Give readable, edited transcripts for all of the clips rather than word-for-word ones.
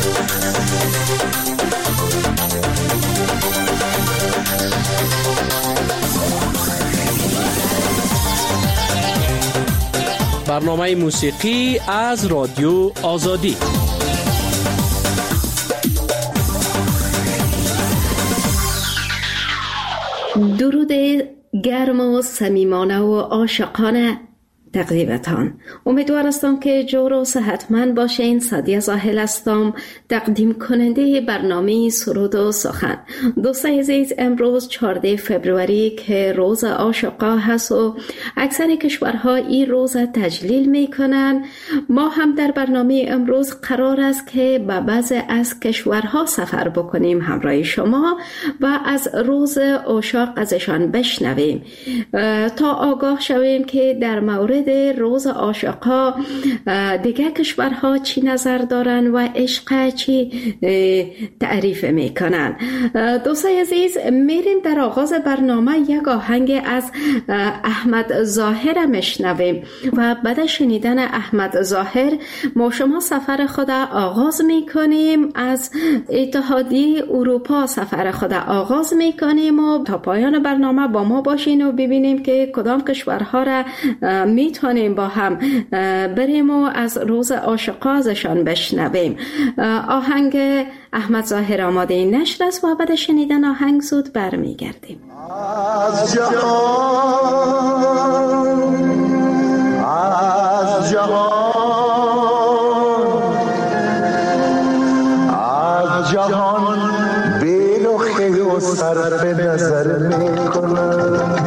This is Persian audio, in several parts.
برنامه موسیقی از رادیو آزادی. درود گرم و صمیمانه و عاشقانه تقدیمتان. امیدوار هستم که جور و صحتمند باشین. سعدیه زاهل هستم، تقدیم کننده برنامه سرود و سخن. دوستان عزیز، امروز 14 فبروری که روز عاشقا هست و اکثر کشورها این روز تجلیل میکنن، ما هم در برنامه امروز قرار است که به بعضی از کشورها سفر بکنیم همراه شما و از روز عاشق ازشان بشنویم تا آگاه شویم که در مورد روز عاشقا دیگه کشورها چی نظر دارن و عشق چی تعریف میکنن. دوستان عزیز، میریم در آغاز برنامه یک آهنگ از احمد ظاهر میشنویم و بعد شنیدن احمد ظاهر ما شما سفر خود آغاز میکنیم. از اتحادیه اروپا سفر خود آغاز میکنیم و تا پایان برنامه با ما باشین و ببینیم که کدام کشورها را میتونیم با هم بریم و از روز عاشقا ازشان بشنویم. آهنگ احمد ظاهر آماده نشر است و بعد شنیدن آهنگ زود برمیگردیم. از جهان بی‌لخی و صرف نظر میکنم.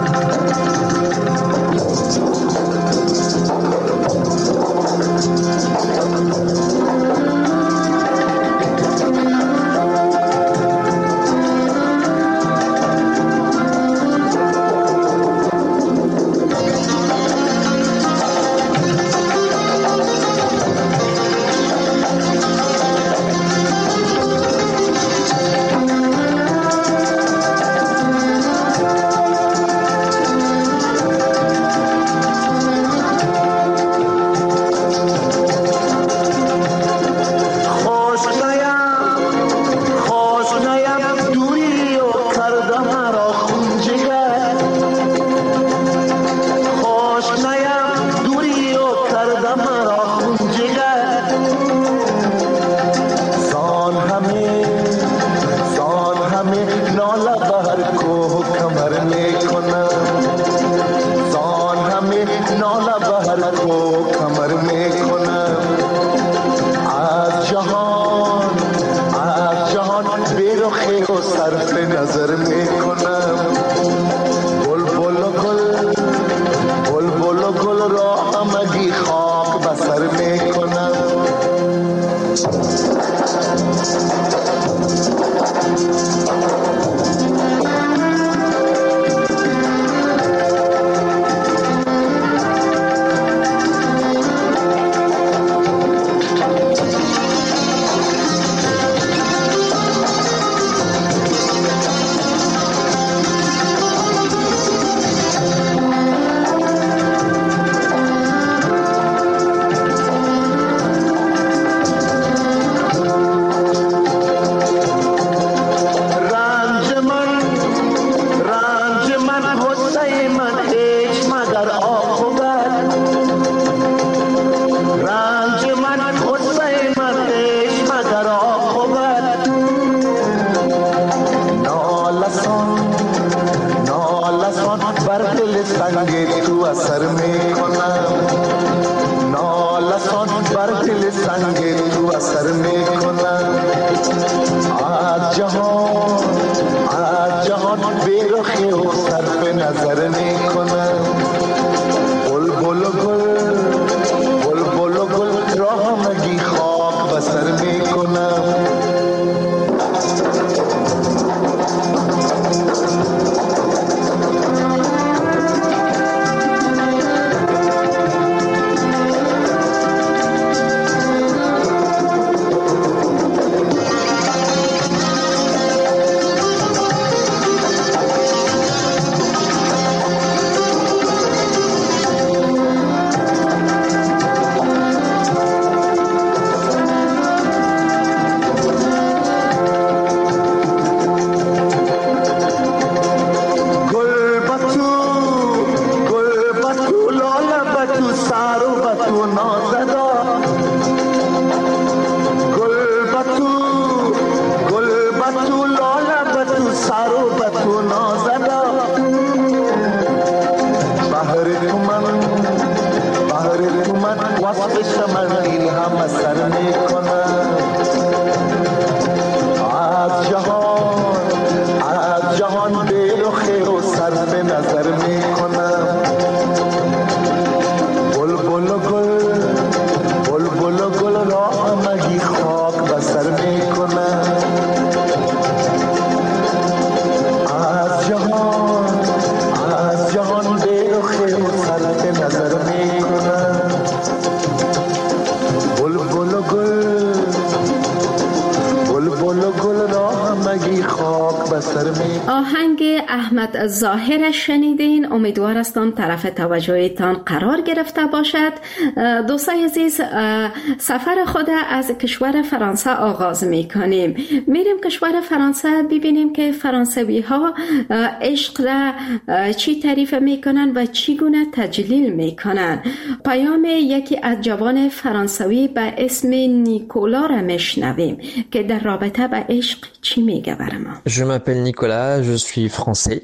بسر می. آهنگ احمد ظاهر شنیدین. امیدوار هستم طرف توجهتان قرار گرفته باشد. دوستای عزیز، سفر خود از کشور فرانسه آغاز می کنیم. میریم کشور فرانسه ببینیم که فرانسوی ها عشق را چی تعریف می کنن و چی گونه تجلیل می کنن. پیام یکی از جوان فرانسوی به اسم نیکولا را میشنویم که در رابطه به عشق چی میگه برای ما. Je m'appelle Nicolas, je suis français.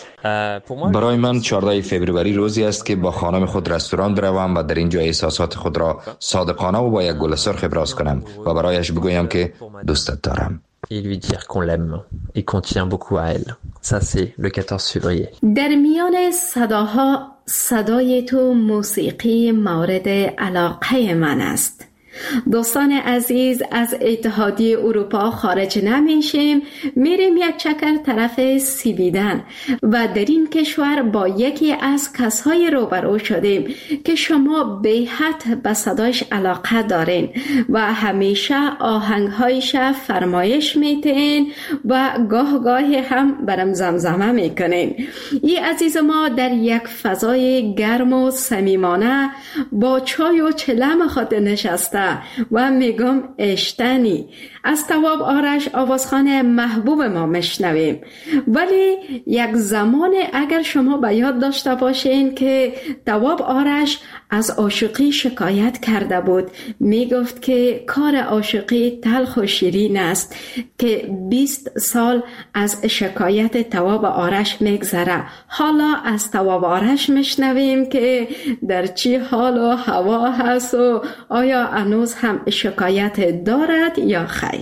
برای من 14 فوریه روزی است که با خانم خود رستوران بروم و در اینجا احساسات خود را صادقانه و با یک گل سرخ ابراز کنم و برایش بگویم که دوستت دارم. Et lui dire qu'on l'aime et qu'on tient beaucoup à elle. Ça c'est le 14 février. در میان صداها صدای تو موسیقی مورد علاقه من است. دوستان عزیز، از اتحادیه اروپا خارج نمیشیم، میریم یک چکر طرف سویدن و در این کشور با یکی از کسای روبرو شدیم که شما به حد به صدایش علاقه دارین و همیشه آهنگهایش فرمایش میتین و گاه گاهی هم برم زمزمه میکنین. این عزیز ما در یک فضای گرم و صمیمانه با چای و چلم خود نشسته و میگم اشتنی. از تواب آرش آوازخوان محبوب ما میشنویم. ولی یک زمان اگر شما به یاد داشته باشین که تواب آرش از عاشقی شکایت کرده بود، میگفت که کار عاشقی تلخ و شیرین است که 20 سال از شکایت تواب آرش میگذره. حالا از تواب آرش میشنویم که در چی حال و هوا هست و آیا هنوز هم شکایت دارد یا خیر.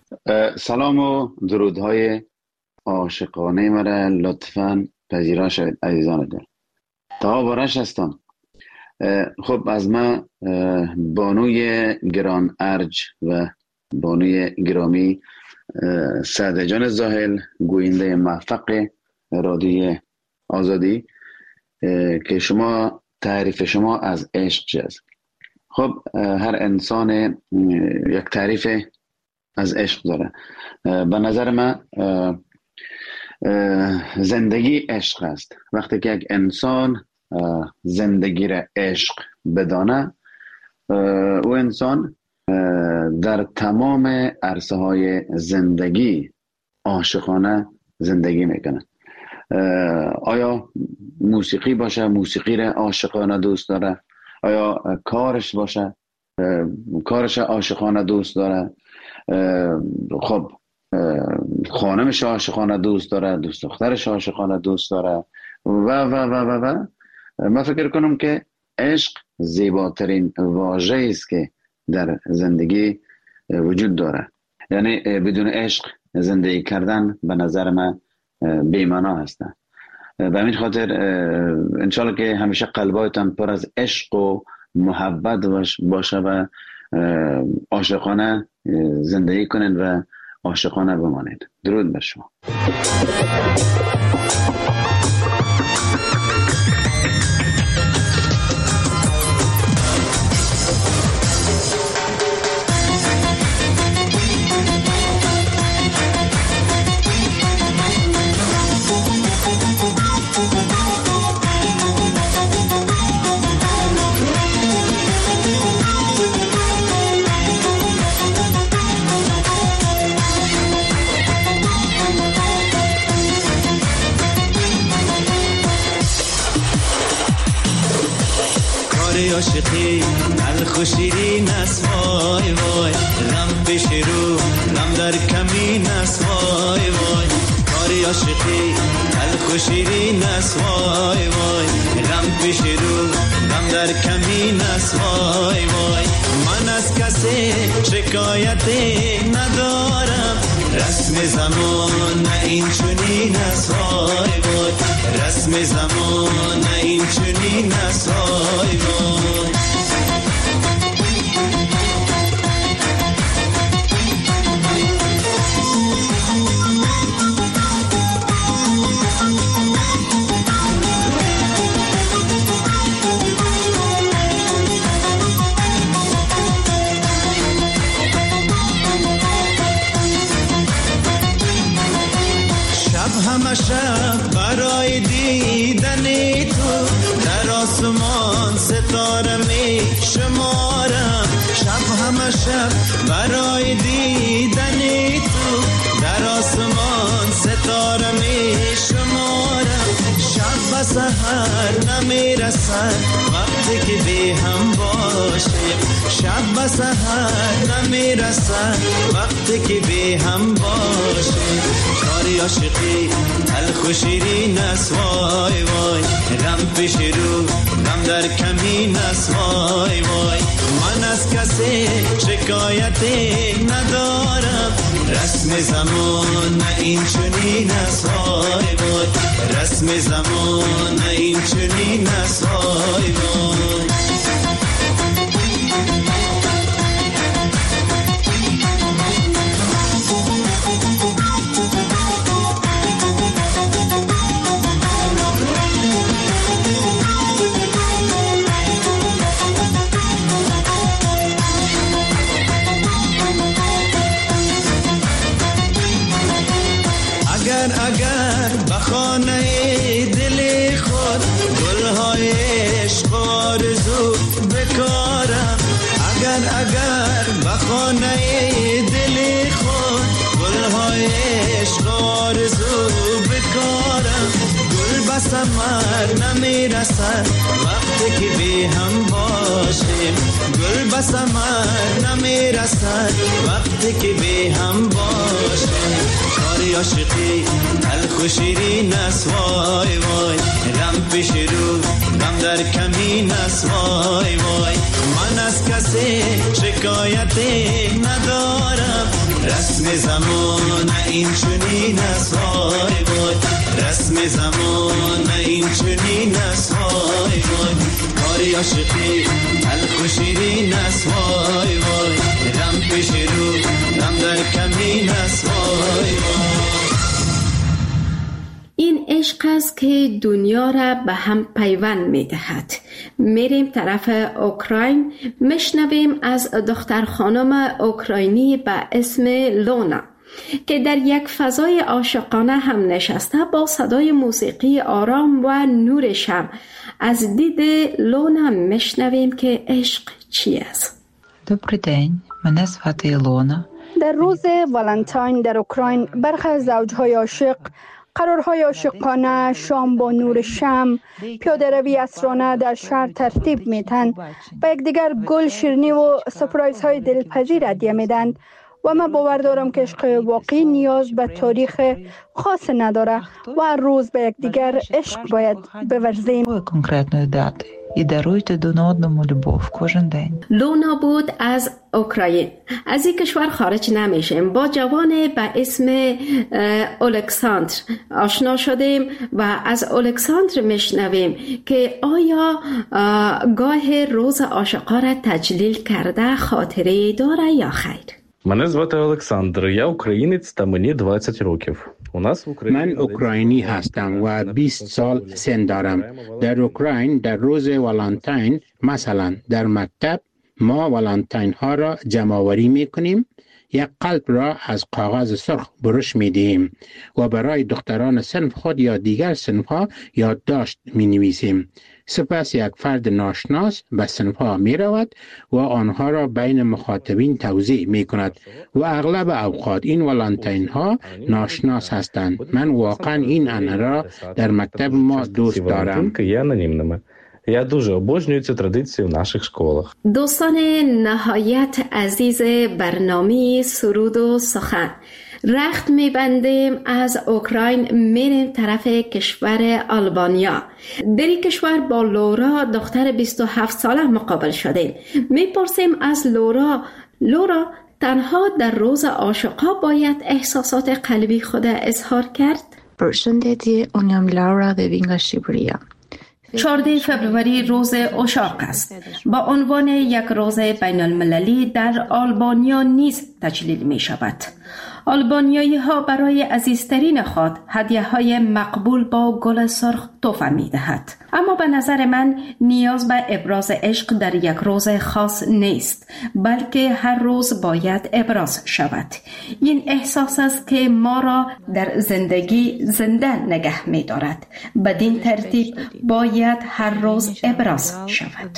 سلام و درودهای عاشقانه مرا لطفاً پذیرا شوید عزیزان دل. تواب آرش هستم. خب از من بانوی گران ارج و بانوی گرامی سعد جان زاهل، گوینده موفق رادیو آزادی، که شما تعریف شما از عشق چه است؟ خب هر انسان یک تعریف از عشق داره. به نظر من زندگی عشق است. وقتی که یک انسان زندگی را عشق بدانه، او انسان در تمام عرصه های زندگی عاشقانه زندگی میکنه. آیا موسیقی باشه، موسیقی را عاشقانه دوست داره. آیا کارش باشه، کارش عاشقانه دوست داره. خب خانمش عاشقانه دوست داره، دوست دخترش عاشقانه دوست داره و من فکر کنم که عشق زیباترین واژه است که در زندگی وجود داره. یعنی بدون عشق زندگی کردن به نظر من بی‌معنا هستن. به همین خاطر انشالله که همیشه قلبایتان پر از عشق و محبت باشه و عاشقانه زندگی کنید و عاشقانه بمانید. درود بر شما. عاشقی تلخ و شیرین است وای وای، غم پیش رو غم در کمین است وای وای. کاری عاشقی تلخ و شیرین است وای وای، غم پیش رو غم در کمین است وای وای. من از کسی شکایتی ندارم، رسم زمان این چنین است وای وای، رسم زمان این چنین است وای وای. همه شب برای دیدن تو در آسمان ستاره می شمارم. شب همه شب برای دیدن تو در آسمان ستاره می شمارم. شب و سحر نمیرسد وقتی که بی هم باشیم. شب و سحر نمیرسد وقتی که بی هم باشیم. کاری عاشقی تلخ و شیرین است وای وای. غم پیش رو غم در کمین است وای وای. من از کسی شکایتی ندارم. رسم زمان نه این چنین است وای وای. رسم زمان نه این چنین است وای وای. اگر بخانه دل خود گلهای عشق آرزو بکارم. اگر بخانه دل خود گلهای عشق آرزو بکارم. گل به ثمر نمیرسد وقتی که بی هم باشیم. گل به ثمر نمیرسد وقتی که بی هم باشیم. کاری عاشقی تلخ و شیرین است وای وای. غم پیش رو غم در کمین است وای وای. من از کسی شکایتی ندارم. رسم زمان این چنین است وای وای. رسم زمان این چنین است وای وای. کاری عاشقی تلخ و شیرین است وای وای. غم پیش رو غم در کمین است وای وای. این عشق است که دنیا را به هم پیوند می دهد. میریم طرف اوکراین، میشنویم از دختر خانم اوکراینی به اسم لونا که در یک فضای عاشقانه هم نشسته با صدای موسیقی آرام و نور شب. از دید لونا میشنویم که عشق چی است. Добрий день, мене звати Ілона. در روز والنتاین در اوکراین برخی از زوجهای عاشق قرارهای عاشقانه، شام با نور شمع، پیاده روی عصرانه در شهر ترتیب میتن و یکدیگر گل، شیرینی و سپرایز های دلپذیر هدیه میدند. و من باور دارم که عشق واقعی نیاز به تاریخ خاص نداره و هر روز به یکدیگر عشق باید بورزیم. Конкретної дати. І даруйте один одному любов кожен день. لونا بود از اوکراین. از این کشور خارج نمیشیم. با جوان به اسم الکساندر آشنا شدیم و از الکساندر میشنویم که آیا گاه روز عاشقا را تجلیل کرده خاطره داره یا خیر. Мене звати Олександр, я українець та мені 20 років. من اوکراینی هستم و 20 سال سن دارم. در اوکراین در روز والنتاین مثلا در مکتب ما والنتاین ها را جمع آوری می کنیم. یک قلب را از کاغذ سرخ برش می دهیم و برای دختران صنف خود یا دیگر صنف ها یادداشت می نویسیم. سپس یک فرد ناشناس به صنف ها می رود و آنها را بین مخاطبین توزیع می کند و اغلب اوقات این والنتاین ها ناشناس هستند. من واقعا این انه را در مکتب ما دوست دارم. Я дуже обожнюю цю традицію в наших школах. دوستان نهایت عزیز برنامه سرود و سخن، رخت میبندیم از اوکراین میریم طرف کشور آلبانیا. در این کشور با لورا دختر 27 ساله مقابل شدیم. میپرسیم از لورا تنها در روز عاشقا باید احساسات قلبی خود اظهار کرد؟ Personligheten om Laura de Vinga Shibuya. 14 فوریه روز عشاق است. با عنوان یک روز بین المللی در آلبانیا نیز تجلیل می شود. آلبانیایی ها برای عزیزترین خود هدیه های مقبول با گل سرخ تحفه می دهد. اما به نظر من نیاز به ابراز عشق در یک روز خاص نیست، بلکه هر روز باید ابراز شود. این احساس است که ما را در زندگی زنده نگه می دارد. بدین ترتیب باید هر روز ابراز شود.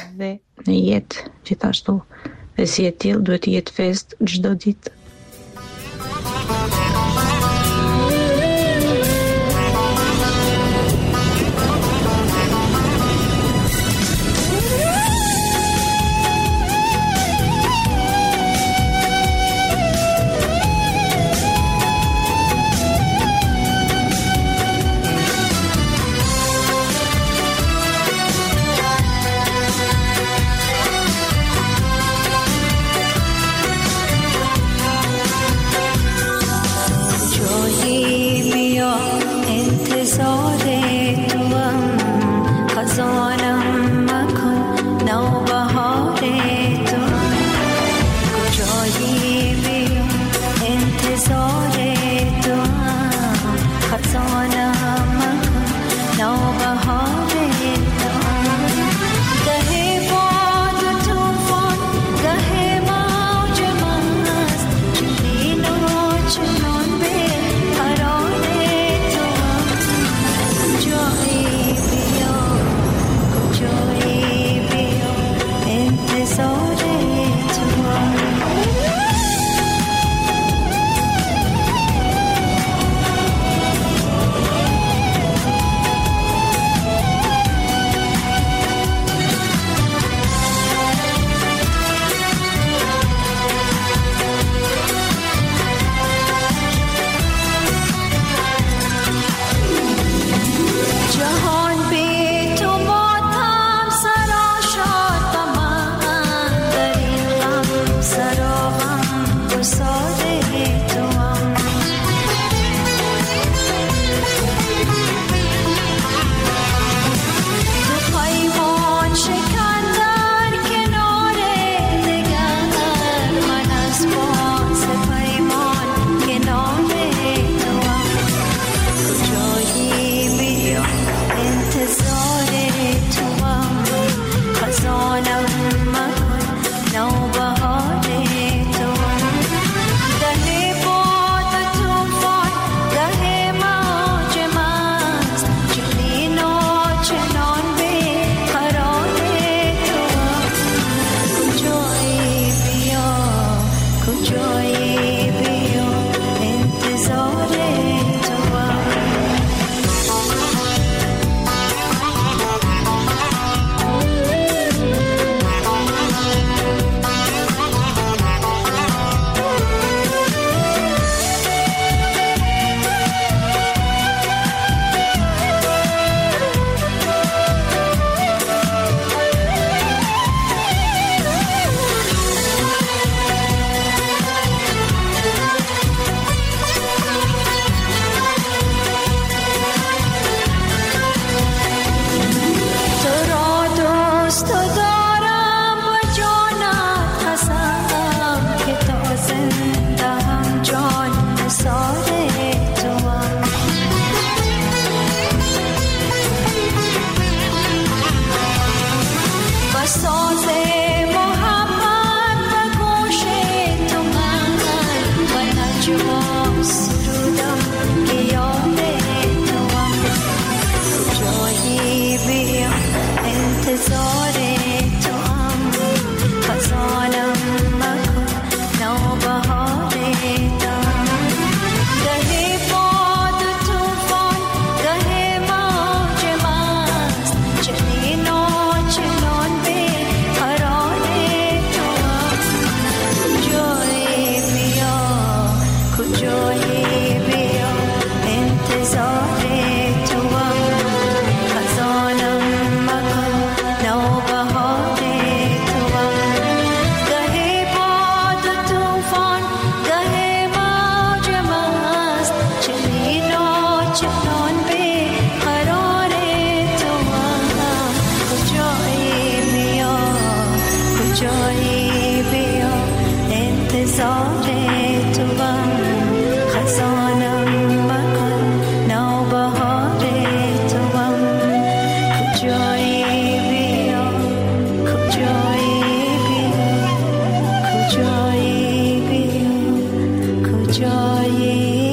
جای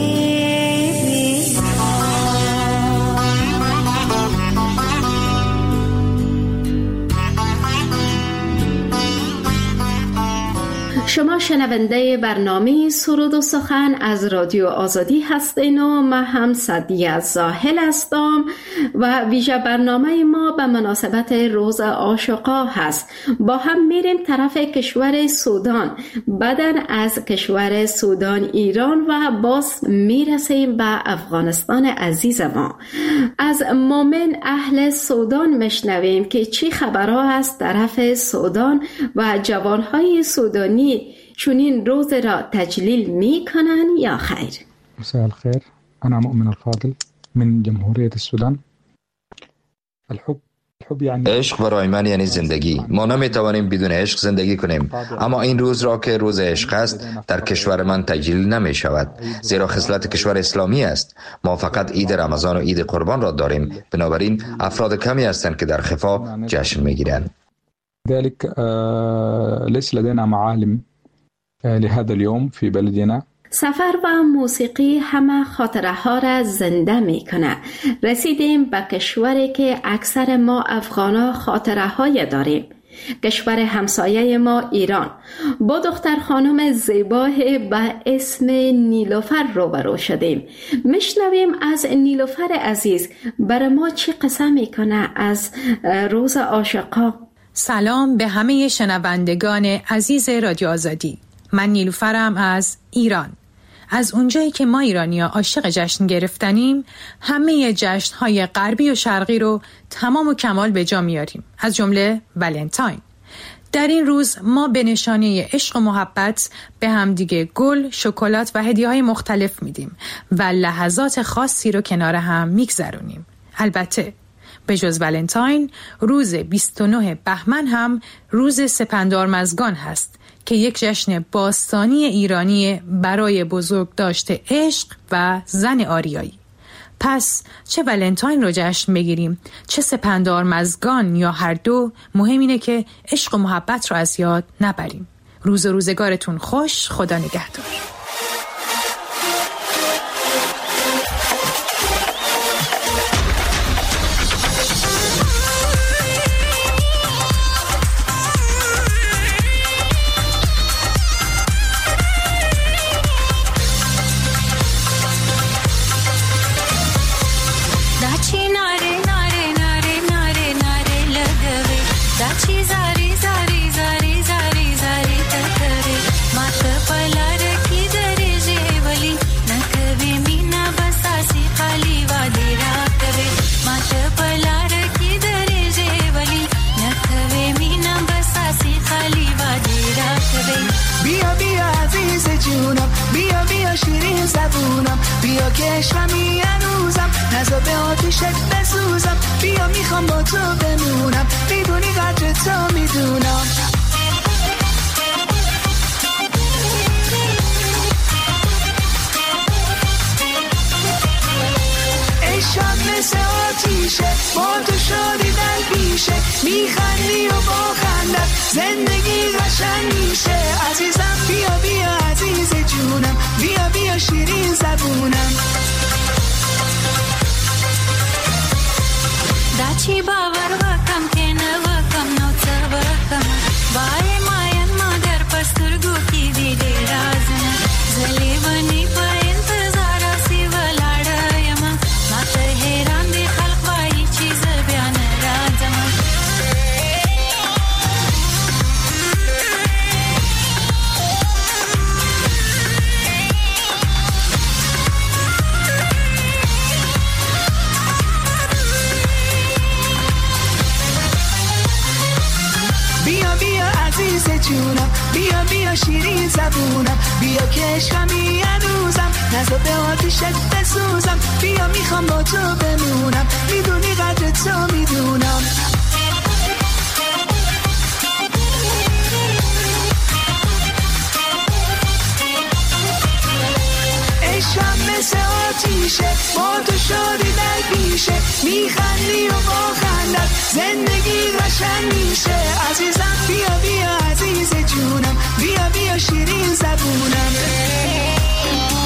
شما شنونده برنامه سرود و سخن از رادیو آزادی هستین و من هم سعدیه زاهل هستم و ویژه برنامه ما به مناسبت روز عاشقا هست. با هم میریم طرف کشور سودان، بعدن از کشور سودان ایران و باز میرسیم به افغانستان عزیز ما. از مومن اهل سودان مشنویم که چی خبرها از طرف سودان و جوانهای سودانی چونین روز را تجلیل می کنن یا خیر؟ مساء الخير، أنا مؤمن الفاضل من جمهورية السودان. الحب یعنی عشق برای من یعنی زندگی. ما نمیتوانیم بدون عشق زندگی کنیم، اما این روز را که روز عشق است در کشور من تجلیل نمی شود، زیرا خصلت کشور اسلامی است. ما فقط عید رمضان و عید قربان را داریم، بنابراین افراد کمی هستند که در خفا جشن میگیرند. ذلك ليس لدينا معالم لهذا اليوم في بلدنا. سفر و موسیقی همه خاطره ها را زنده می کنه. رسیدیم به کشوری که اکثر ما افغانا خاطره های داریم. کشور همسایه ما ایران. با دختر خانم زیبا به اسم نیلوفر روبرو شدیم. میشنویم از نیلوفر عزیز برای ما چی قصه میکنه از روز عاشقا. سلام به همه شنوندگان عزیز رادیو آزادی. من نیلوفرم از ایران. از اونجایی که ما ایرانی‌ها عاشق جشن گرفتنیم، همه جشن‌های غربی و شرقی رو تمام و کمال به جا میاریم، از جمله ولنتاین. در این روز ما به نشانه عشق و محبت به همدیگه گل، شکلات و هدیه‌های مختلف میدیم و لحظات خاصی رو کنار هم میگذرونیم. البته به جز ولنتاین، روز 29 بهمن هم روز سپندارمزگان هست که یک جشن باستانی ایرانی برای بزرگداشت عشق و زن آریایی. پس چه ولنتاین رو جشن بگیریم، چه سپندارمزگان یا هر دو، مهم اینه که عشق و محبت رو از یاد نبریم. روز و روزگارتون خوش. خدا نگهدار. بیا که عشقمی هنوزم، نزا به آتیشت بسوزم. بیا میخوام با تو بمونم، میدونی قدر تو میدونم. عشقم مثل آتیشه، با تو شادی در پیشه، میخندی و با خندت زندگی قشنگ میشه. عزیزم بیا بیا عزیز جونم، بیا بیا شیرین زبونم. داچی باور وکم که نوکم نو څه وکم، وای ماین مادر پسترګو کې دی ډېر رازونه، زلی ونی په انتظار سی ولاړم، ماته حیران دي خلق وایي چې زه بیا نه راځم. جونم بیا بیا شیرین زبونم، بیا که عشقمی هنوزم، نزا به آتیشت بسوزم. بیا میخوام با تو بمونم، میدونی قدر تو میدونم. عشقم مثل آتیشه، با تو شادی در پیشه، میخندی و با خندت زندگی قشنگ میشه. عزیزم بیا بیا عزیز جونم، بیا بیا شیرین زبونم.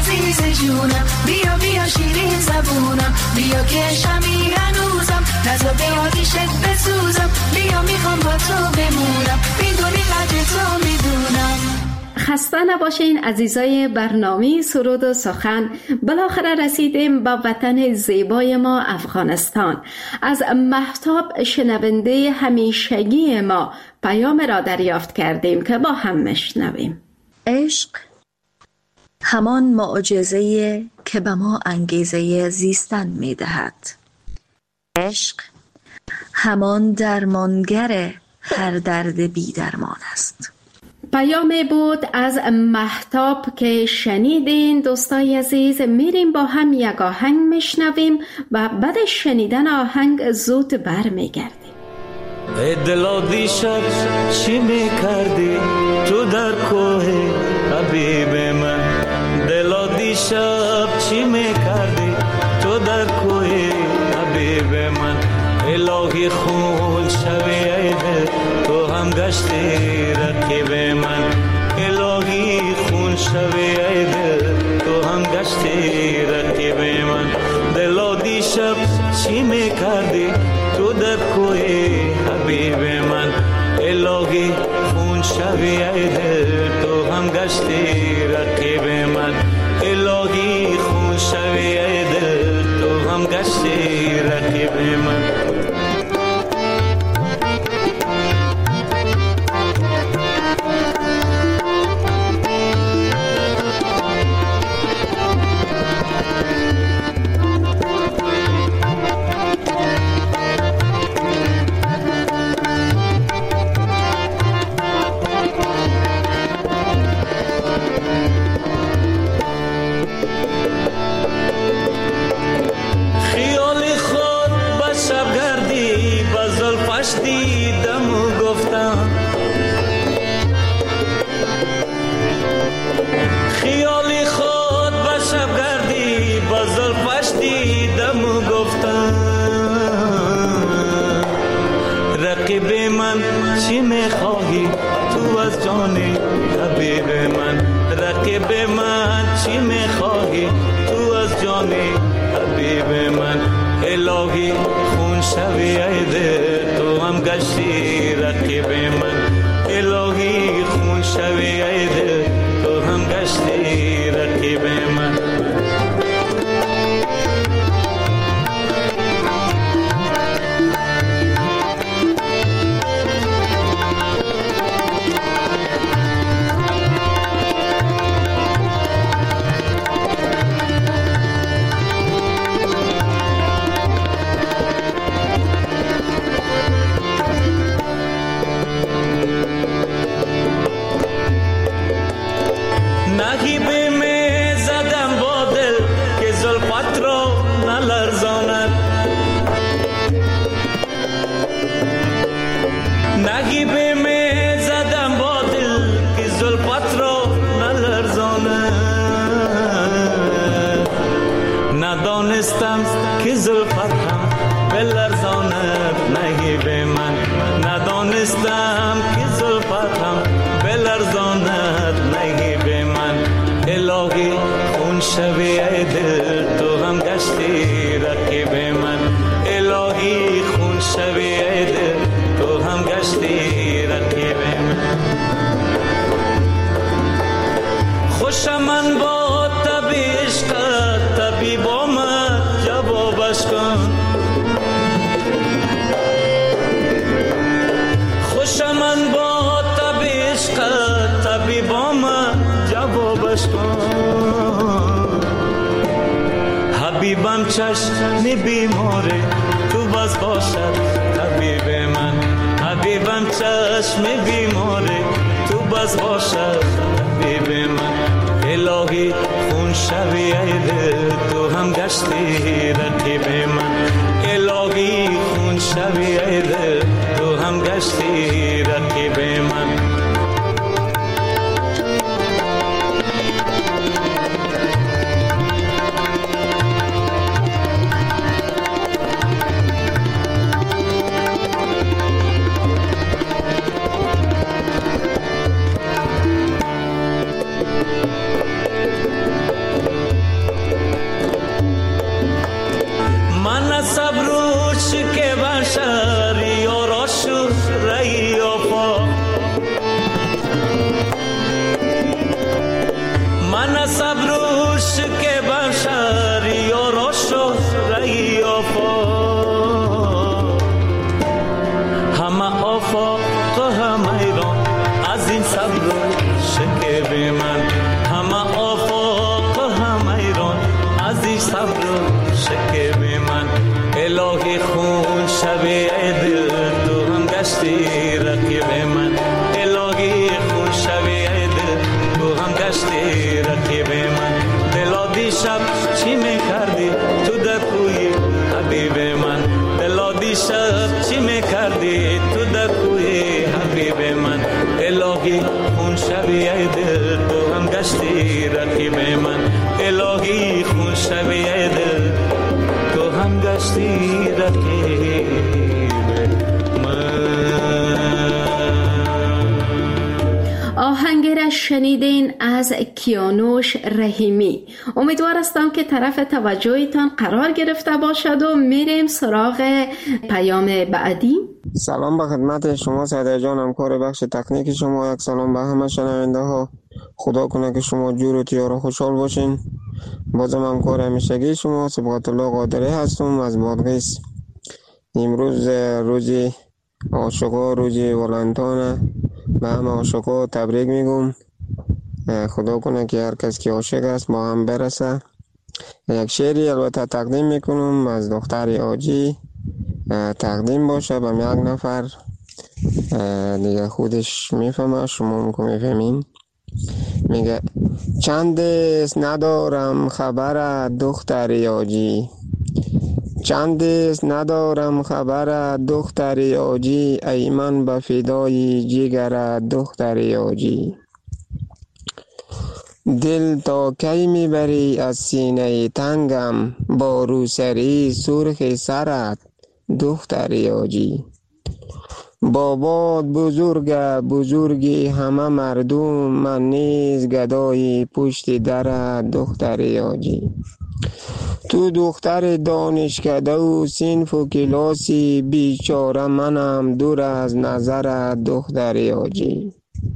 عزیز جونم، بیا بیا شیرین زبونم، بیا که شمی هنوزم، نزا به آتیشت بسوزم، بیا میخوام با تو بمونم، میدونی قدر تو میدونم. خسته نباشین عزیزای برنامه سرود و سخن. بالاخره رسیدیم به وطن زیبای ما افغانستان. از مهتاب شنونده همیشگی ما پیام را دریافت کردیم که با هم مشنویم. عشق همان معجزه که به ما انگیزه زیستن می دهد. عشق همان درمانگر هر درد بی درمان است. پیامی بود از مهتاب که شنیدین. دوستای عزیز، میریم با هم یک آهنگ میشنویم و بعد شنیدن آهنگ زود برمیگردیم. ای دلا دیشب چی میکردی تو در کوه حبیب من؟ دلا دیشب چی میکردی تو در کوه حبیب من؟ الهی خون شوی ای دل تو هم گشتی رقیب من. الهی خون شوی ای دل تو هم گشتی رقیب من. دلا دیشب چی میکردی تو در کوه حبیب من؟ الهی خون شوی ای دل تو هم گشتی رقیب من. الهی خون شوی ای دل تو هم گشتی رقیب من. رقیب من چی میخواهی تو از جان حبیب من؟ رقیب من چی میخواهی تو از جان حبیب من؟ الهی خون شوی ای دل تو هم گشتی رقیب من. الهی خون شوی ای دل تو هم گشتی رقیب من. ندانستم که زلفت هم بلرزاند نگیب من. ندانستم که زلفت هم بلرزاند نگیب من. الهی خون شوی ای دل تو هم گشتی رقیب من. الهی خون شوی ای دل تو هم گشتی رقیب من. خوشم من با طبع عشقت طبیب آمد جوابش کن. خوشم من با طبع عشقت طبیب آمد جوابش کن. حبیبم چشم بیماره تو بس باشد طبیب من. حبیبم چشم بیماره تو بس باشد طبیب من. الهی خون شوی ای دل تو هم گشتی رقیب من. الهی خون شوی ای دل تو هم گشتی رقیب من. صبر و شک بشر یارا شهره آفاق همه آفاق تو همه ایران از این صبر و شک به من همه آفاق تو همه ایران از این صبر و شک به من الهی خون شبیه دل تو هم گشتی رقیب من الهی خون شبیه دل تو هم گشتی رقیب من دلا دیشب چی میکردی تو در کوی حبیب من دلا دیشب چی میکردی تو در کوی حبیب من الهی خون شبیه دل تو هم گشتی رقیب من الهی خون شبیه دل تو هم گشتی رقیب آهنگ را شنیدین از کیانوش رحیمی. امیدوار هستم که طرف توجهتان قرار گرفته باشد و میریم سراغ پیام بعدی. سلام به خدمت شما سعیده جان، همکار بخش تکنیک شما. یک سلام به همه شنونده ها. خدا کنه که شما جور و تیار و خوشحال باشین. بازم همکار همیشگی شما صبغت الله قادری هستم از بادغیس. امروز روزی عاشقا، روزی ولنتانه. به همه عاشقا تبریک میگم. خدا کنه که هر کس که عاشق است با هم برسه. یک شعری البته تقدیم میکنم از دختر آجی، تقدیم باشه به یک نفر دیگه، خودش میفهمه، شما هم که میفهمین. میگه چند است ندارم خبر دختر آجی، چند است ندارم خبر دختر آجی، ای من به فدای جگر دختر آجی. دل تا کی میبری از سینه تنگم، با روسری سرخ سرت دختر آجی. بابات بزرگی همه مردم، من نیز گدای پشت در دختر آجی. تو دختر دانشکده و صنف و کلاسی، بیچاره منم دور از نظر دختر آجی.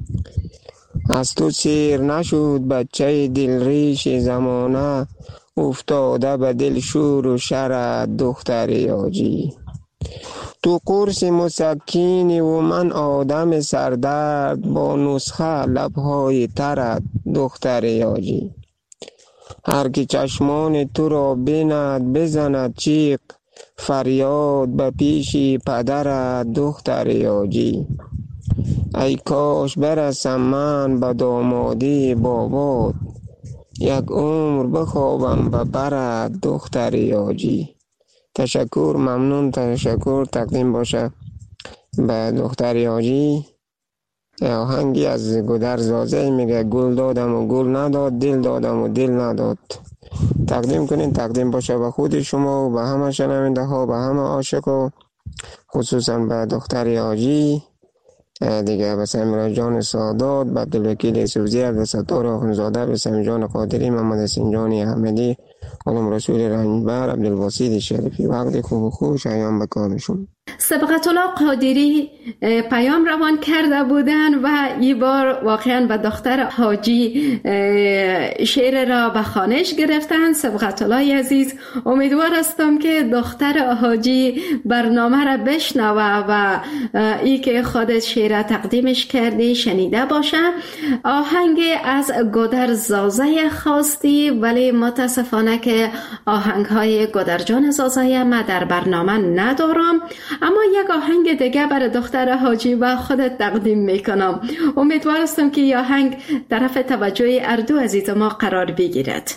از تو سیر نشد بچه دل ریش زمانه، افتاده به دل شور و شر دختر آجی. تو قرص مسکینی و من آدم سردرد، با نسخه لبهای ترت دختر آجی. هر که چشمان تو را بیند بزند چیق، فریاد به پیش پدر دختر آجی. ای کاش برسم من به دامادی بابات، یک عمر بخوابم به بر دختر آجی. تشکر، ممنون، تشکر تقدیم باشه به دختر آجی. آهنگی از گودر زازه میگه گل دادم و گل نداد، دل دادم و دل نداد. تقدیم کنین، تقدیم باشه به خود شما و به همه شنونده ها، به همه عاشقا، خصوصا به دختر آجی دیگه، به سمیرا جان سادات، به عبدالوکیل سوزی، به ستار آخونزاده، به سمی جان قادری، محمد حسین جانی احمدی، علم رسول رنجبر، عبدالواسید شریفی. وقت خوب و خوش ایام به کارشون. صبغت الله قادری پیام روان کرده بودن و این بار واقعا به دختر حاجی شعر را به خوانش گرفتن. صبغت الله عزیز، امیدوار هستم که دختر حاجی برنامه را بشنوه و ای که خودت شعر تقدیمش کردی شنیده باشه. آهنگ از گودر زازه خواستی، ولی متاسفانه که آهنگ های گودر جان زازه ما در برنامه ندارم، اما یک آهنگ دیگه برای دختر حاجی و خودت تقدیم میکنم. امیدوار هستم که این آهنگ طرف توجه اردو عزیز ما قرار بگیرد.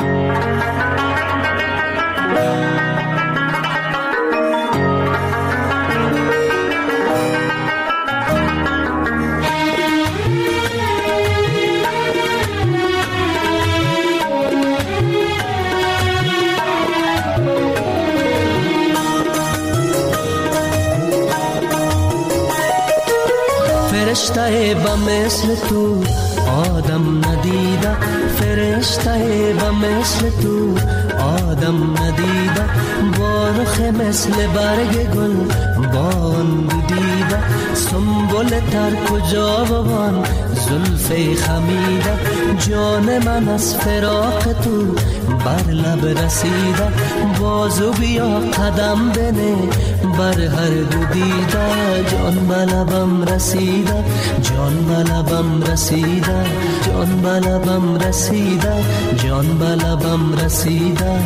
فرشته با مثل تو آدم ندیده، فرشته با مثل تو آدم ندیده، با رخ مثل برگ گل بان دیده، سنبل تر کجا بوان زلف خمیده جان من از فراق تو بر لب رسیده بازو بیا قدم بنه بر هر دو دیده جان به لبم رسیده جان به لبم رسیده جان به لبم رسیده جان به لبم رسیده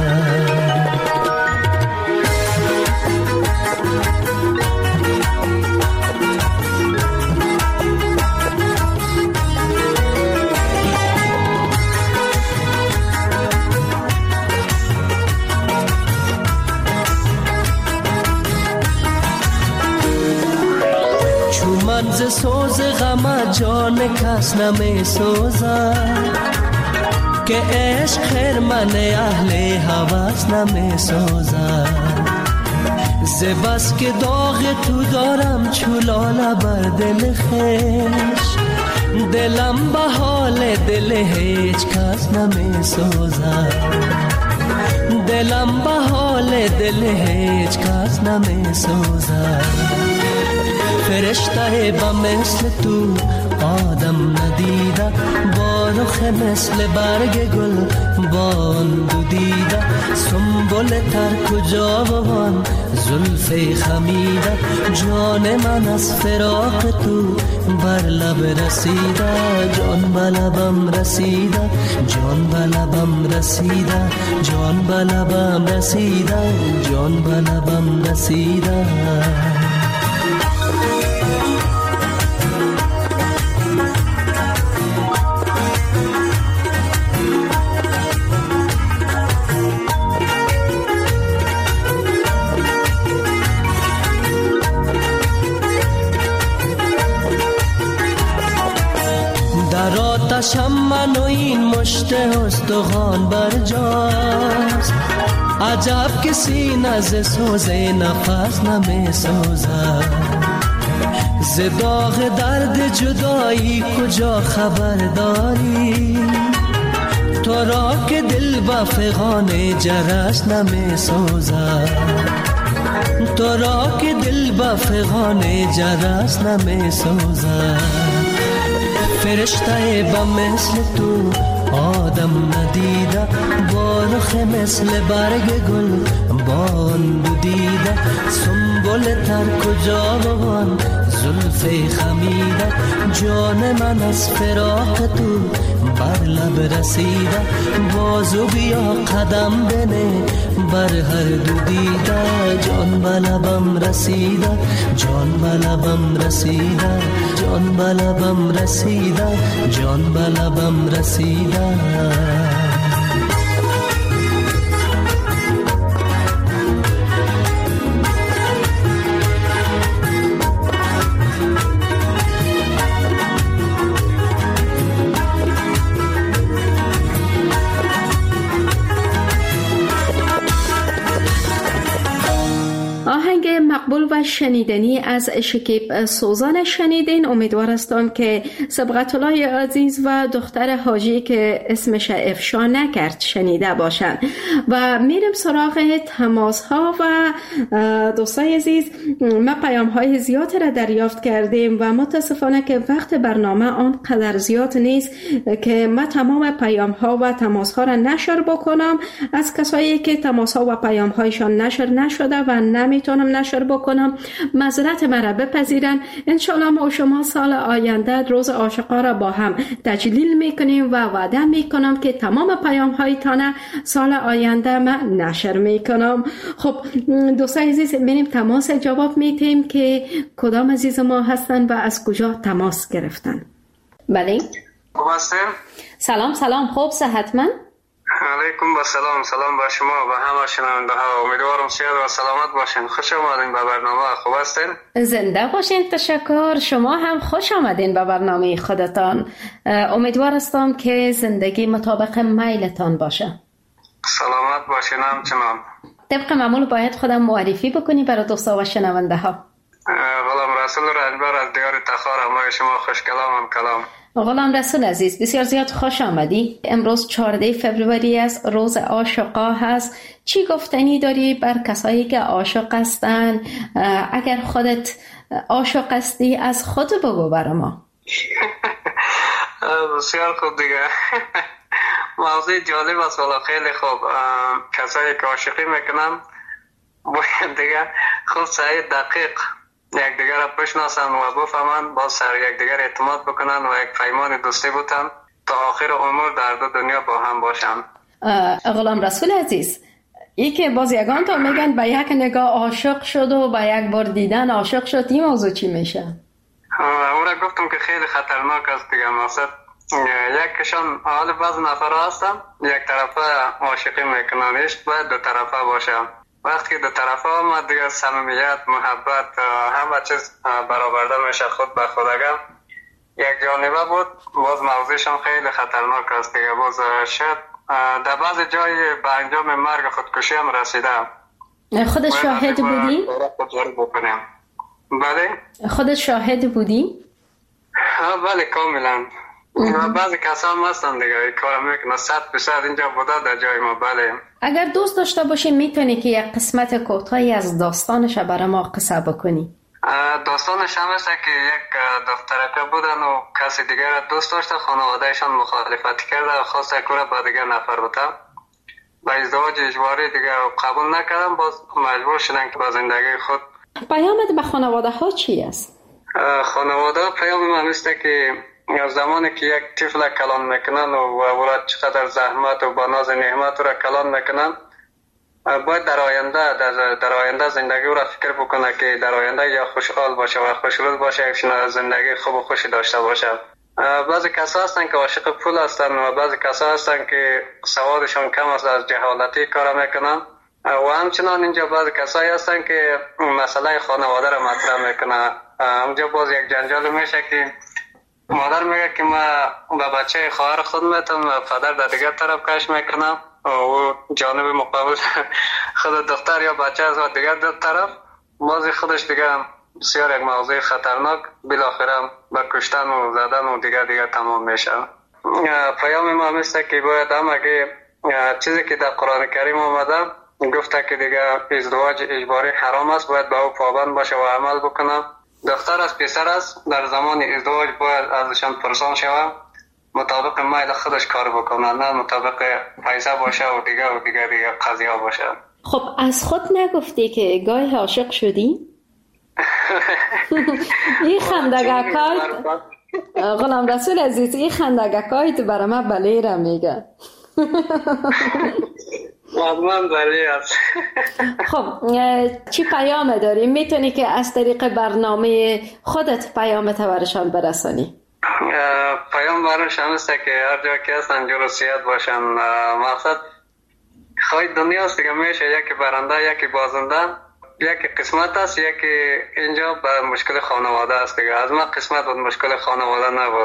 ز سوز غم جان کس نمی سوزد که عشق خرمن اهل هوس نمی سوزد ز بس که داغ تو دارم چولاله بر دل خویش دلم به حال دل هیچ کس نمی سوزد دلم به حال دل هیچ کس نمی سوزد فرشته با مثل تو آدم ندیده با رخ مثل برگ گل با آن دو دیده سنبل تر کجا بوان زلف خمیده جان من از فراق تو بر لب رسیده جان به لبم رسیده جان به لبم رسیده جان به لبم رسیده جان به لبم رسیده آتشم من و این مشت استخوان برجاست عجب که سینه ز سوز نفس نمی سوزد ز داغ درد جدایی کجا خبر داری تو را که دل با فغان جرس نمی سوزد تو را که دل با فغان جرس نمی سوزد فرشته با مثل تو آدم ندیده با رخ مثل برگ گل با آن دو دیده سنبل تر کجا بوان زلف خمیده جان من از فراق تو بر لب رسیده بازو بیا قدم بنه بر هر دو دیده جان به لبم رسیده جان به لبم رسیده جان به لبم رسیده جان به لبم رسیده مقبول و شنیدنی از شکیب سوزان شنیدین. امیدوار هستم که سبقت الله عزیز و دختر حاجی که اسمش افشا نکرد شنیده باشن و میریم سراغ تماس ها و دوستای عزیز. ما پیام های زیاد را دریافت کردیم و متاسفانه که وقت برنامه آنقدر زیاد نیست که ما تمام پیام ها و تماس ها را نشر بکنم. از کسایی که تماس ها و پیام هایشان نشر نشده و نمیتونم نشر بکنم معذرت مرا بپذیرن. انشالله ما و شما سال آینده روز عاشقا را با هم تجلیل میکنیم و وعده میکنم که تمام پیام هایتان سال آینده من نشر میکنم. خب دوستای عزیز میریم تماس جواب میتیم که کدام عزیز ما هستن و از کجا تماس گرفتن. بله خوب هستین؟ سلام خوب صحتمند؟ علیکم با سلام با شما و همه شنونده ها. امیدوارم صحت و سلامت باشین. خوش آمدین به برنامه. خوب هستین؟ زنده باشین. تشکر. شما هم خوش آمدین به برنامه خودتان. امیدوار هستم که زندگی مطابق میلتان باشه. سلامت باشین همچنان. طبق معمول باید خودم معرفی بکنی برای دوستا و شنونده ها. غلام رسول رنجبر از دیار تخار. همه شما خوش کلام کلام. غلام رسول عزیز بسیار زیاد خوش آمدی. امروز 14 فوریه است، روز عاشقا هست. چی گفتنی داری بر کسایی که عاشق هستن؟ اگر خودت عاشق هستی از خود بگو برای ما. بسیار خوب دیگه. موضوع جالب است والا، خیلی خوب. کسایی که عاشقی میکنن باید دیگه خود سعی دقیق یکدیگر را بشناسن و بفهمن، باز سر یکدیگر اعتماد بکنن و یک پیمان دوستی بودن تا آخر عمر در دو دنیا با هم باشن. غلام رسول عزیز، ای که باز یگان تا میگن به یک نگاه عاشق شد و به یک بار دیدن عاشق شد، این موضوع چی میشه؟ اون را گفتم که خیلی خطرناک است دیگه. مقصد یکشان حال بعض نفر هستن یک طرفه عاشقی میکنن، عشق باید دو طرفه باشه. وقتی که دو طرفه آمد دیگه صمیمیت، محبت، همه چیز برآورده میشه خود به خود. اگر یک جانبه بود باز موضوعشان خیلی خطرناک است دیگه. باز شاید در بعض جای به انجام مرگ خودکشی هم رسیده. خودت شاهد بودی؟ بله؟ خودت شاهد بودی؟ بله کاملا. بعضی کسا هم هستن دیگه این کار میکنن، 100% اینجا بوده در جای ما. بله. اگر دوست داشته باشی میتونی که یک قسمت کوتاهی از داستانش برای ما قصه بکنی؟ داستانش هم است که یک دخترکه بودن و کسی دیگر را دوست داشته، خانوادهشان مخالفت کرده و خواسته که با دیگر نفر بوده، با ازدواج اجباری دیگر قبول نکردن، باز مجبور شدن که با زندگی خود. پیامت به خانواده ها چی است؟ خانواده پیام من است که زمانی که یک طفل کلان میکنن و اولاد چقدر زحمت و با ناز نعمت را کلان میکنن، باید در آینده زندگی را فکر بکنه که در آینده یا خوشحال باشه و خوشرو باشه، یک زندگی خوب و خوشی داشته باشه. بعضی کسا هستن که عاشق پول هستن و بعضی کسا هستن که سوادشان کم است، از جهالتی کار میکنن و همچنان اینجا بعضی کسایی هستن که مسئله خانواده را مطرح میکنه. اونجا باز یک جنجال میشه که مادر میگه که ما به بچه خواهر خود میتم و پدر در دیگر طرف کش میکنم و جانب مقابل خود دختر یا بچه از دیگر دو طرف، بازی خودش دیگه بسیار یک موضوع خطرناک، بالاخره به کشتن و زدن و دیگر تمام میشه. پیام ما همیسته که باید هم اگه چیزی که در قرآن کریم آمده گفته که دیگه ازدواج اجباری حرام است، باید به او پابند باشه و عمل بکنه. دختر از پسر است، در زمان ازدواج باید ازشان پرسان شود، مطابق میل خودش کار بکنه، نه مطابق پیسه باشه و دیگه قضیه باشه. خب از خود نگفتی که گاهی عاشق شدی؟ این خندگکایت غلام رسول عزیز، این خندگکایت برای من بله را میگه. مضمون بله است. خب چی پیام داری؟ میتونی که از طریق برنامه خودت پیامت برشان برسانی؟ پیام برشان است که هر جا که هستن جور و سیاد باشن. مقصد خواهی دنیا است دیگه، میشه یکی برنده یکی بازنده، یکی قسمت است یکی اینجا به مشکل خانواده است دیگه. از من قسمت بود، مشکل خانواده نبود.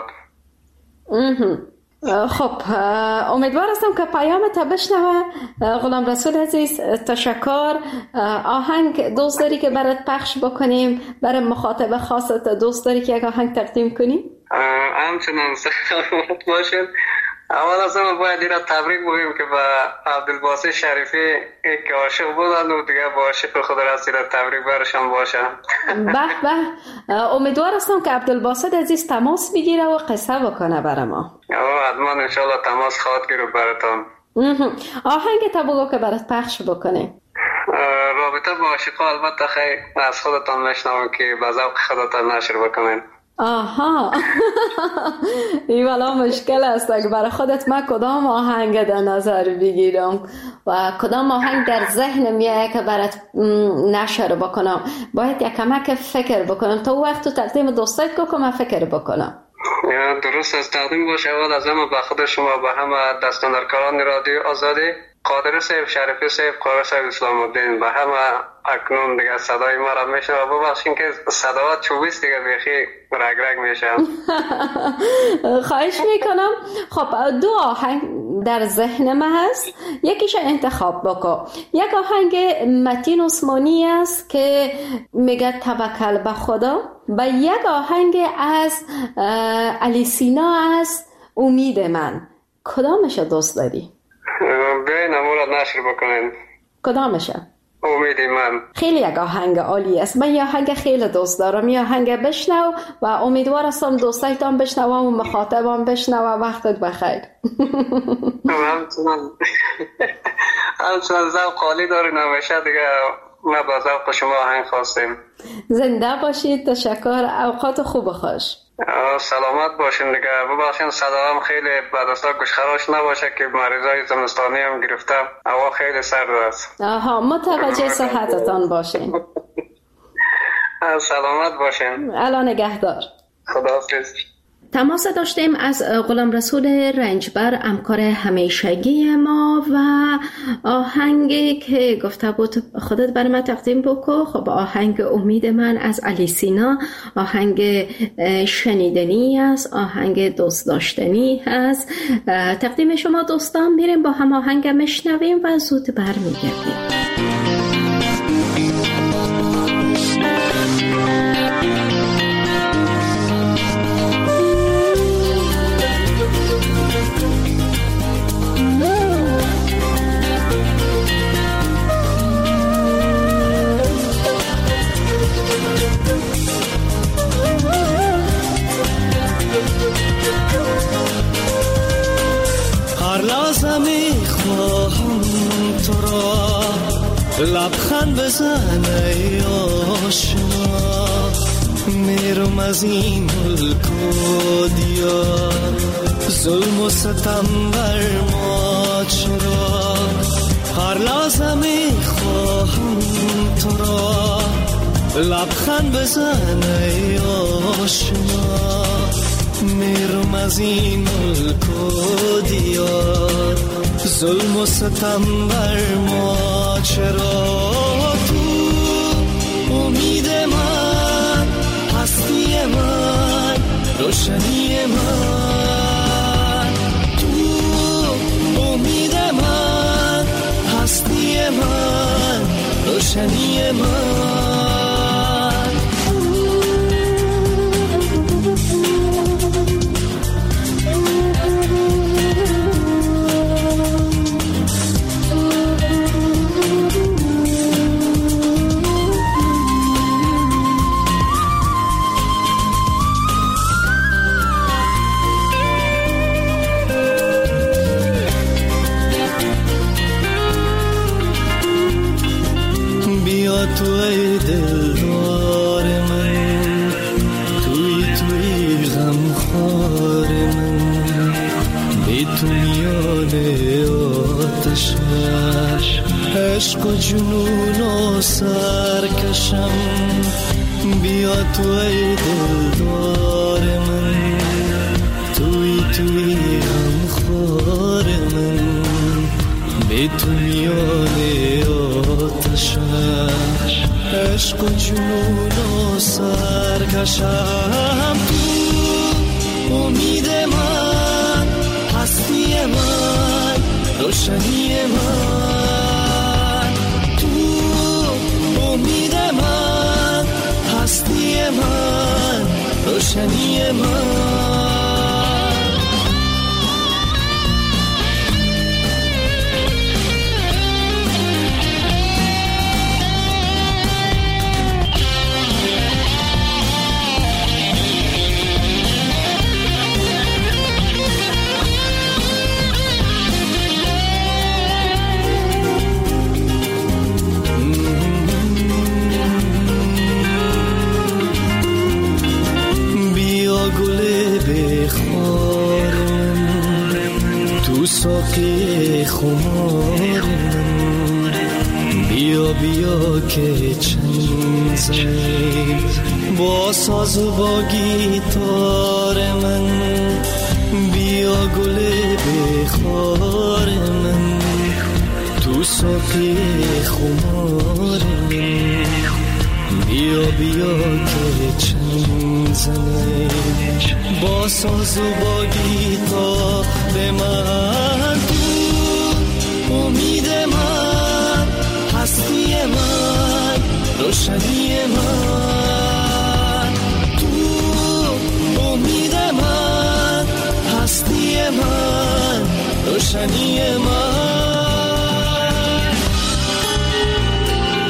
خب امیدوار هستم که پیامت بشنوه. غلام رسول عزیز تشکر. آهنگ دوست داری که برات پخش بکنیم؟ برای مخاطب خاصت دوست داری که یک آهنگ تقدیم کنیم؟ همچنان سلامت باشید. اول از همه باید این را تبریک بگیم که به عبدالباسط شریفی که عاشق بودن و دیگه با عاشق خود رسید، تبریک برشان باشه. به امیدوار هستم که عبدالباسط عزیز تماس بگیره و قصه بکنه برای ما. حتما انشالله تماس خواهد گیره براتان. آهنگ تا بگو که برات پخش بکنه. رابطه با عاشقا البته خیلی از خودتان میشنوم که به ذوق خودتان نشر بکنین. آها این والا مشکل است که برای خودت من کدام آهنگ در نظر بگیرم و کدام آهنگ در ذهن میاد که برات نشر بکنم. باید یک کمک فکر بکنم. تا وقت تو تقدیم دوستایت که من فکر بکنم. درست از تقدیم باشه. اول از همه به خود شما، به همه دستاندرکاران رادیو آزادی، قادر صاحب، شریفی صاحب، قادر صاحب اسلام الدین، به همه اکنون دیگه صدای ما را میشنوه. ببخشین که صداوات چوبیست دیگه بیخی رگ میشه. خواهش میکنم. خب دو آهنگ در ذهن من هست، یکیش انتخاب بکن. یک آهنگ متین عثمانی است که میگه توکل به خدا، و یک آهنگ از علی سینا است امید من. کدامش دوست داری؟ بیاین امور را نشر بکنین. کدامشه؟ امید من. خیلی یک آهنگ عالی است. من یه آهنگ خیلی دوست دارم. یه آهنگ بشنو و امیدوار هستم دوستایتان بشنوم و مخاطبان بشنوم. وقتت بخیر. همچنان ذوق عالی داری نمیشه دیگه. ما با ذوق شما آهنگ خواستیم. زنده باشید. تشکر. اوقات خوب خوش. سلامت باشین دیگه. ببخشید صدام خیلی بدستا گوشخراش نباشه که مریضای زمستانی هم گرفتم. هوا خیلی سرد است. متوجه صحتتان باشین. سلامت باشین. الان نگهدار. خداحافظ. تماس داشتیم از غلام رسول رنجبر، همکار همیشگی ما، و آهنگی که گفته بود خودت برای من تقدیم بکن. خب آهنگ امید من از علی سینا، آهنگ شنیدنی است، آهنگ دوست داشتنی است. تقدیم شما دوستان. میریم با هم آهنگ میشنویم و زود برمیگردیم. لبخند بزن ای آشنا، میرم از این ملک و دیار، ظلم و ستم بر ما چرا؟ هر لحظه میخواهم تو را، لبخند بزن ای آشنا، میرم از این ملک و دیار، ظلم و ستم بر ما چرا؟ تو امید من، هستی من، روشنی من، تو امید من، هستی من، روشنی من. تو ای دلدار من، توی غمخوار من، بی تو میان آتش عشق و جنون و سرکشم. بیا تو ای دلدار من، توی غمخوار من، بی تو میان آتش عشق و جنون و سرکشم. تو امید من، هستی من، روشنی من، تو امید من، هستی من، روشنی من. ساقی خمار من، بیا بیا که چند زنی با ساز و با گیتار من، بیا گل بخار من، تو ساقی خمار من، بیا بیا که چند زنی با ساز و با گیتار من. تو امید من، هستی من، روشنی من، تو امید من، هستی من، روشنی من.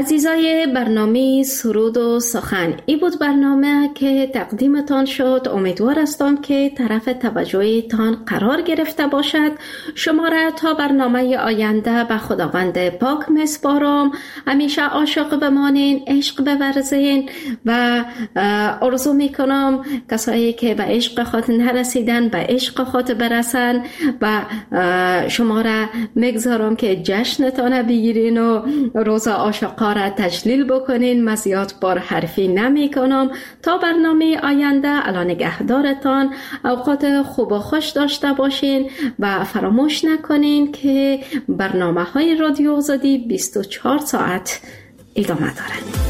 عزیزای برنامه سرود و سخن، این بود برنامه که تقدیمتان شد. امیدوار هستم که طرف توجهتان قرار گرفته باشد. شما را تا برنامه آینده به خداوند پاک میسپارم. همیشه عاشق بمانین، عشق بورزین و آرزو میکنم کسایی که به عشق خود نرسیدن به عشق خود برسن و شما را میگذارم که جشنتان بگیرین و روز عاشقا را تجلیل بکنین. من زیاد بار حرفی نمی کنم. تا برنامه آینده الان نگهدارتان، اوقات خوب و خوش داشته باشین و فراموش نکنین که برنامه های رادیو آزادی 24 ساعت ادامه دارد.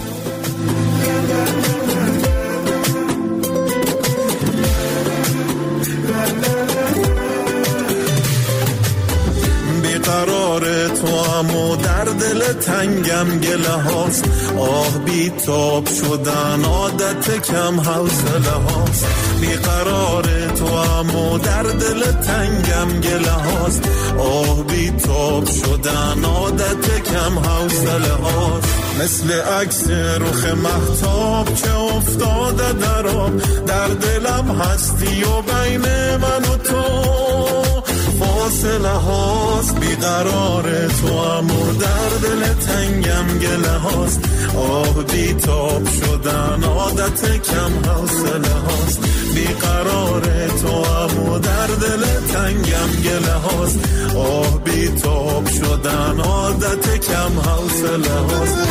قرار تو امو در دل تنگم گله هاست، آه بی تاب شدن عادت کم حوصله هاست. بی قرار تو امو در دل تنگم گله هاست، آه بی تاب شدن عادت کم حوصله هاست. مثل عکس رخ مهتاب که افتاده در آب، در دلم هستی و بین من و تو فاصله هاست. بیقرار تو امو در دل تنگم گله هاست، آه بی تاب شدن عادت کم حوصله هاست. بیقرار تو امو در دل تنگم گله هاست، آه بی تاب شدن عادت کم حوصله هاست.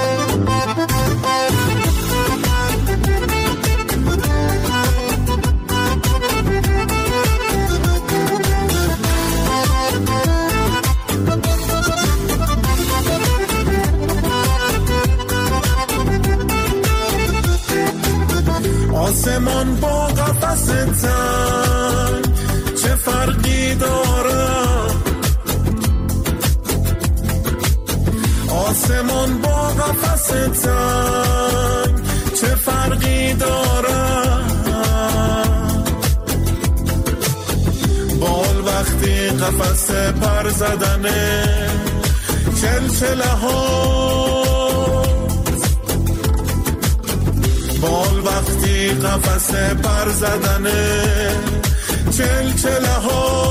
آسمان با قفس تنگ چه فرقی داره؟ آسمان با قفس تنگ چه فرقی داره؟ بال وقتی قفس پر زدنه چلچله ها، بال وقتی قفس پر زدنه چلچله ها.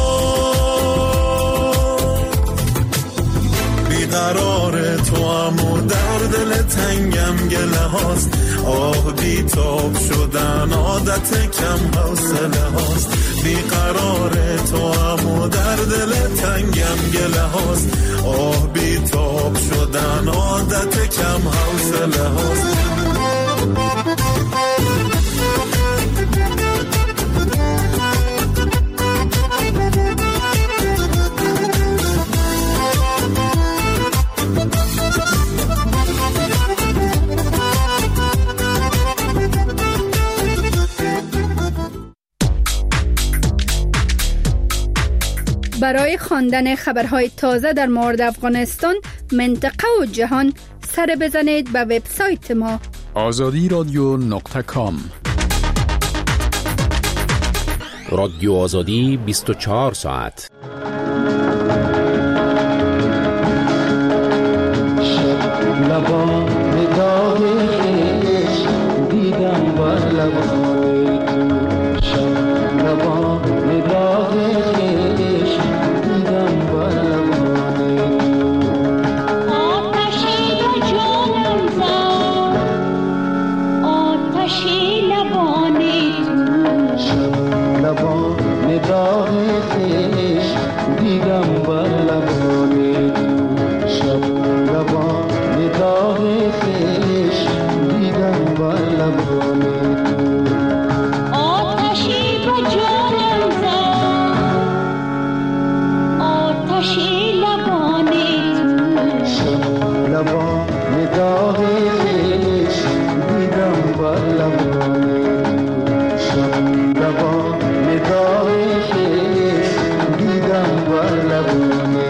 بیقرار تو امو در دل تنگم گله هاست، آه بی تاب شدن عادت کم حوصله هاست. بیقرار تو امو در دل تنگم گله هاست، آه بی تاب شدن عادت کم حوصله هاست. برای خواندن خبرهای تازه در مورد افغانستان، منطقه و جهان سر بزنید به وبسایت ما azadiradyo.com. رادیو آزادی 24 ساعت. دیدم بر لبانه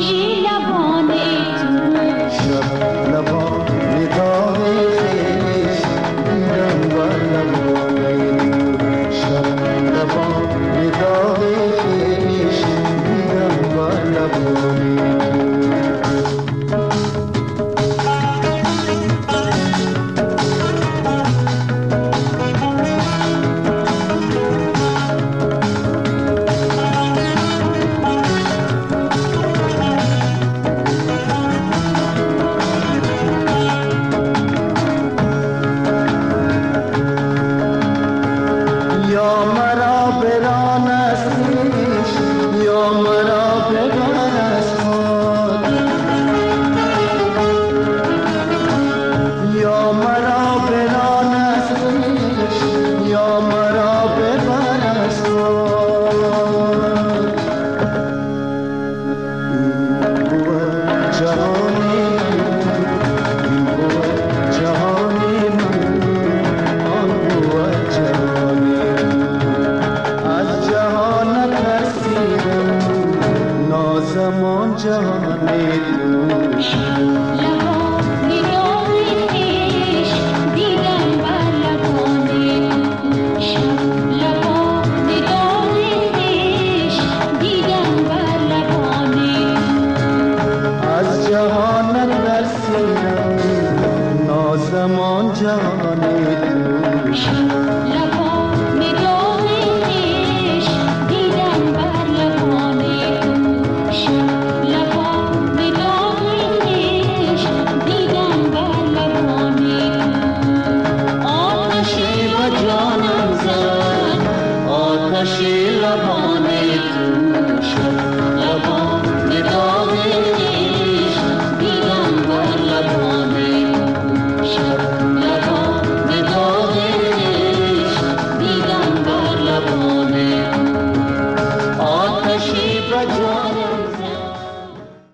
زمان جهان دوش